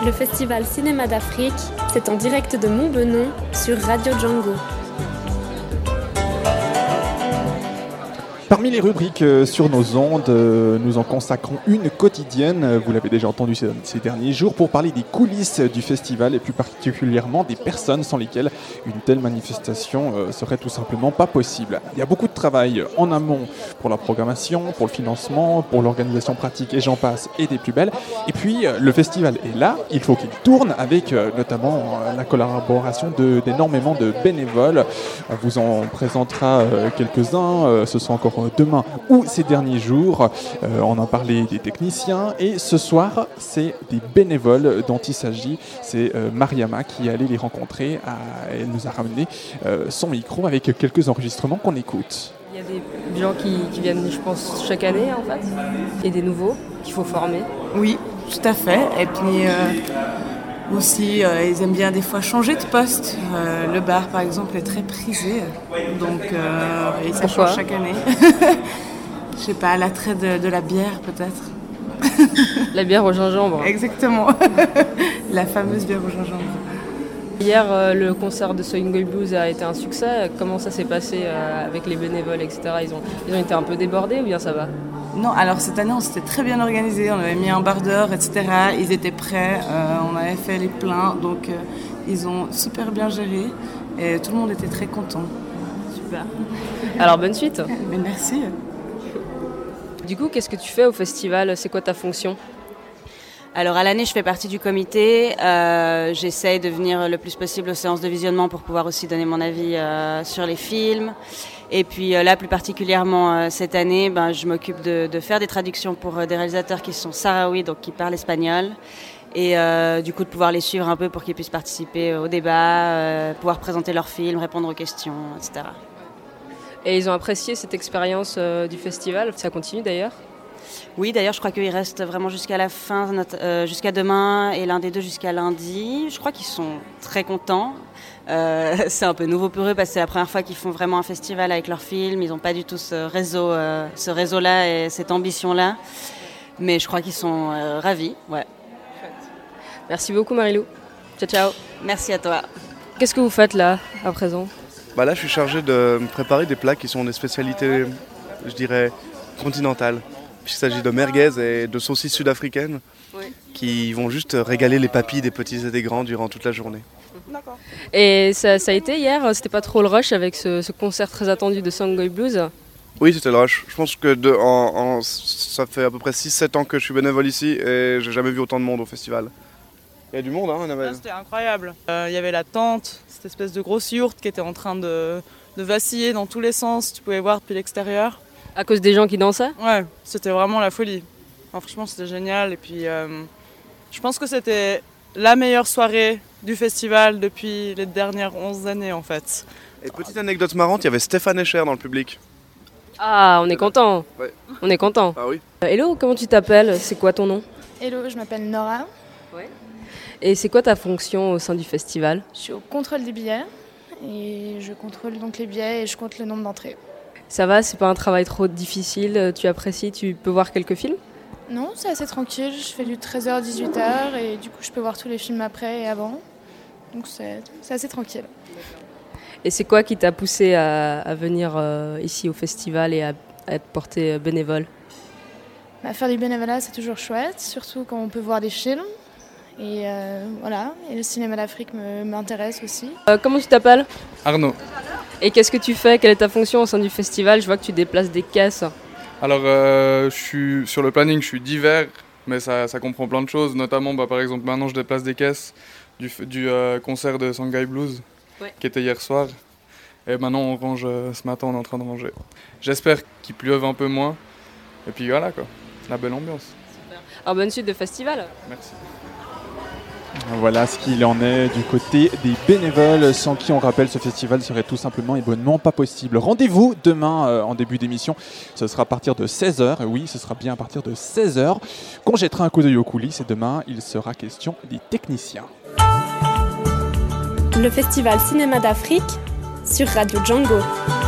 Le Festival Cinéma d'Afrique, c'est en direct de Montbenon sur Radio Django. Parmi les rubriques sur nos ondes, nous en consacrons une quotidienne, vous l'avez déjà entendu ces derniers jours, pour parler des coulisses du festival et plus particulièrement des personnes sans lesquelles une telle manifestation serait tout simplement pas possible. Il y a beaucoup de travail en amont pour la programmation, pour le financement, pour l'organisation pratique et j'en passe et des plus belles. Et puis le festival est là, il faut qu'il tourne avec notamment la collaboration d'énormément de bénévoles. On vous en présentera quelques-uns, ce sera encore demain ou ces derniers jours. On en parlait des techniciens et ce soir, c'est des bénévoles dont il s'agit. C'est Mariama qui est allée les rencontrer. Elle nous a ramené son micro avec quelques enregistrements qu'on écoute. Il y a des gens qui viennent, je pense, chaque année en fait, et des nouveaux qu'il faut former. Oui, tout à fait. Et puis aussi, ils aiment bien des fois changer de poste. Le bar, par exemple, est très prisé, donc et ça change chaque année. Je sais pas, l'attrait de la bière peut-être. La bière au gingembre. Exactement, la fameuse bière au gingembre. Hier, le concert de Soingoy Blues a été un succès. Comment ça s'est passé avec les bénévoles, etc. Ils ont été un peu débordés ou bien ça va ? Non, alors cette année, on s'était très bien organisé. On avait mis un bar d'heure, etc. Ils étaient prêts. On avait fait les pleins. Donc, ils ont super bien géré. Et tout le monde était très content. Super. Alors, bonne suite. Mais merci. Du coup, qu'est-ce que tu fais au festival ? C'est quoi ta fonction ? Alors à l'année, je fais partie du comité. J'essaye de venir le plus possible aux séances de visionnement pour pouvoir aussi donner mon avis sur les films. Et puis là, plus particulièrement cette année, je m'occupe de faire des traductions pour des réalisateurs qui sont sahraouis, donc qui parlent espagnol. Et du coup, de pouvoir les suivre un peu pour qu'ils puissent participer au débat, pouvoir présenter leurs films, répondre aux questions, etc. Et ils ont apprécié cette expérience du festival. Ça continue d'ailleurs ? Oui, d'ailleurs, je crois qu'ils restent vraiment jusqu'à la fin, jusqu'à demain, et l'un des deux jusqu'à lundi. Je crois qu'ils sont très contents. C'est un peu nouveau pour eux parce que c'est la première fois qu'ils font vraiment un festival avec leurs films. Ils n'ont pas du tout ce réseau-là et cette ambition-là. Mais je crois qu'ils sont ravis. Ouais. Merci beaucoup, Marilou. Ciao, ciao. Merci à toi. Qu'est-ce que vous faites là, à présent ? Là, je suis chargé de préparer des plats qui sont des spécialités, je dirais, continentales. Il s'agit de merguez et de saucisses sud-africaines qui vont juste régaler les papilles des petits et des grands durant toute la journée. D'accord. Et ça a été hier, c'était pas trop le rush avec ce concert très attendu de Soingoy Blues ? Oui, c'était le rush. Je pense que ça fait à peu près 6-7 ans que je suis bénévole ici et j'ai jamais vu autant de monde au festival. Il y a du monde, hein, Annabelle. C'était incroyable. Il y avait la tente, cette espèce de grosse yourte qui était en train de vaciller dans tous les sens. Tu pouvais voir depuis l'extérieur. À cause des gens qui dansaient ? Ouais, c'était vraiment la folie. Enfin, franchement, c'était génial. Et puis, je pense que c'était la meilleure soirée du festival depuis les dernières 11 années, en fait. Et petite anecdote marrante, il y avait Stéphane Escher dans le public. Ah, on est content. Ouais. On est content. Ah oui. Hello, comment tu t'appelles ? C'est quoi ton nom ? Hello, je m'appelle Nora. Ouais. Et c'est quoi ta fonction au sein du festival ? Je suis au contrôle des billets et je contrôle donc les billets et je compte le nombre d'entrées. Ça va, c'est pas un travail trop difficile, tu apprécies, tu peux voir quelques films ? Non, c'est assez tranquille, je fais du 13h-18h et du coup je peux voir tous les films après et avant. Donc c'est assez tranquille. Et c'est quoi qui t'a poussé à venir ici au festival et à être porté bénévole ? Faire du bénévolat c'est toujours chouette, surtout quand on peut voir des films. Et voilà, et le cinéma d'Afrique m'intéresse aussi. Comment tu t'appelles ? Arnaud. Et qu'est-ce que tu fais ? Quelle est ta fonction au sein du festival ? Je vois que tu déplaces des caisses. Alors, je suis sur le planning, je suis divers, mais ça comprend plein de choses. Notamment, par exemple, maintenant, je déplace des caisses du concert de Soingoy Blues, qui était hier soir. Et maintenant, on range, ce matin, on est en train de ranger. J'espère qu'il pleuve un peu moins. Et puis voilà, quoi. La belle ambiance. Super. Alors, bonne suite de festival. Merci. Voilà ce qu'il en est du côté des bénévoles, sans qui on rappelle ce festival serait tout simplement et bonnement pas possible. Rendez-vous demain en début d'émission, ce sera à partir de 16h, oui ce sera bien à partir de 16h, qu'on jettera un coup d'œil aux coulisses et demain il sera question des techniciens. Le Festival Cinéma d'Afrique sur Radio Django.